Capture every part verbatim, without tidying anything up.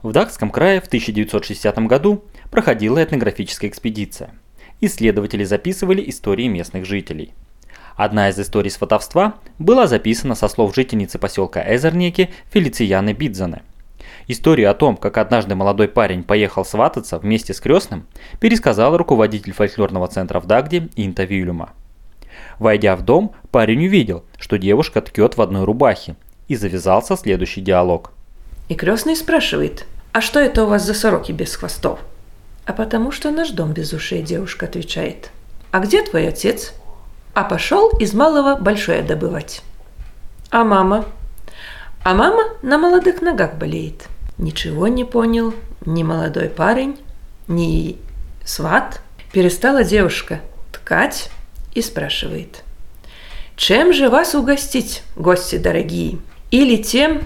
В Дакском крае в тысяча девятьсот шестидесятом году проходила этнографическая экспедиция. Исследователи записывали истории местных жителей. Одна из историй сватовства была записана со слов жительницы поселка Эзернеки Фелицияны Бидзене. Историю о том, как однажды молодой парень поехал свататься вместе с крестным, пересказал руководитель фольклорного центра в Дагде Инта Вильюма. Войдя в дом, парень увидел, что девушка ткет в одной рубахе, и завязался следующий диалог. И крестный спрашивает: «А что это у вас за сороки без хвостов?» «А потому что наш дом без ушей», — девушка отвечает. «А где твой отец?» «А пошел из малого большое добывать». «А мама?» «А мама на молодых ногах болеет». Ничего не понял ни молодой парень, ни сват. Перестала девушка ткать и спрашивает: «Чем же вас угостить, гости дорогие? Или тем,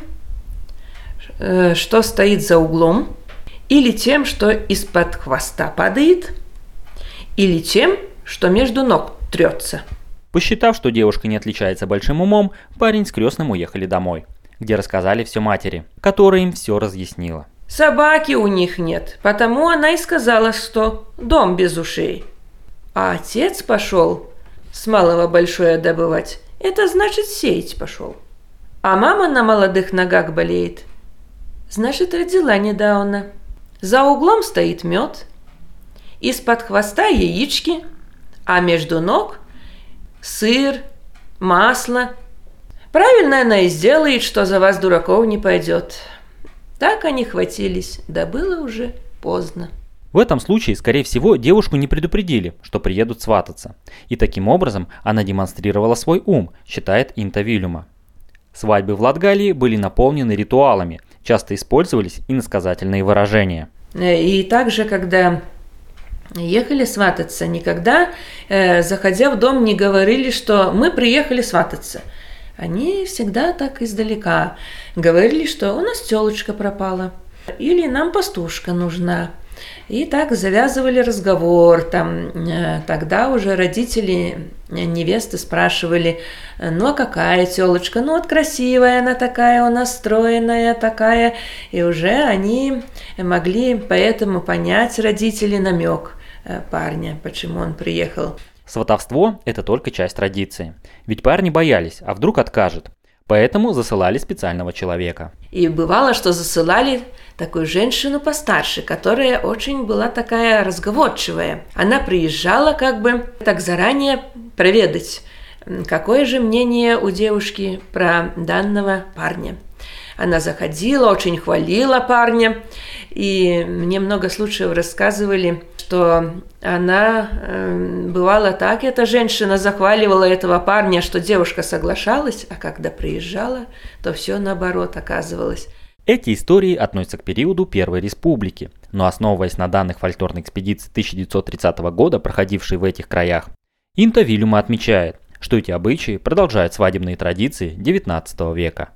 что стоит за углом, или тем, что из-под хвоста падает, или тем, что между ног трется?» Посчитав, что девушка не отличается большим умом, парень с крестным уехали домой, где рассказали все матери, которая им все разъяснила. «Собаки у них нет, потому она и сказала, что дом без ушей. А отец пошел с малого большое добывать, это значит сеять пошел. А мама на молодых ногах болеет, значит родила недавно. За углом стоит мед, из-под хвоста яички, а между ног сыр, масло. Правильно она и сделает, что за вас, дураков, не пойдет». Так они хватились, да было уже поздно. В этом случае, скорее всего, девушку не предупредили, что приедут свататься. И таким образом она демонстрировала свой ум, считает Инта Вильюма. Свадьбы в Латгалии были наполнены ритуалами, часто использовались иносказательные выражения. И также, когда ехали свататься, никогда, э, заходя в дом, не говорили, что мы приехали свататься. Они всегда так издалека говорили, что у нас тёлочка пропала, или нам пастушка нужна. И так завязывали разговор. Там, э, тогда уже родители невесты спрашивали: «Ну а какая тёлочка? Ну вот красивая она такая, у нас стройная такая». И уже они могли поэтому понять, родители, намек парня, почему он приехал. Сватовство – это только часть традиции. Ведь парни боялись, а вдруг откажет. Поэтому засылали специального человека. И бывало, что засылали такую женщину постарше, которая очень была такая разговорчивая. Она приезжала как бы так заранее проведать, какое же мнение у девушки про данного парня. Она заходила, очень хвалила парня, и мне много случаев рассказывали, что она, э, бывало так, эта женщина захваливала этого парня, что девушка соглашалась, а когда приезжала, то все наоборот оказывалось. Эти истории относятся к периоду Первой Республики, но основываясь на данных фольклорной экспедиции тысяча девятьсот тридцатого года, проходившей в этих краях, Инта Вильюма отмечает, что эти обычаи продолжают свадебные традиции девятнадцатого века.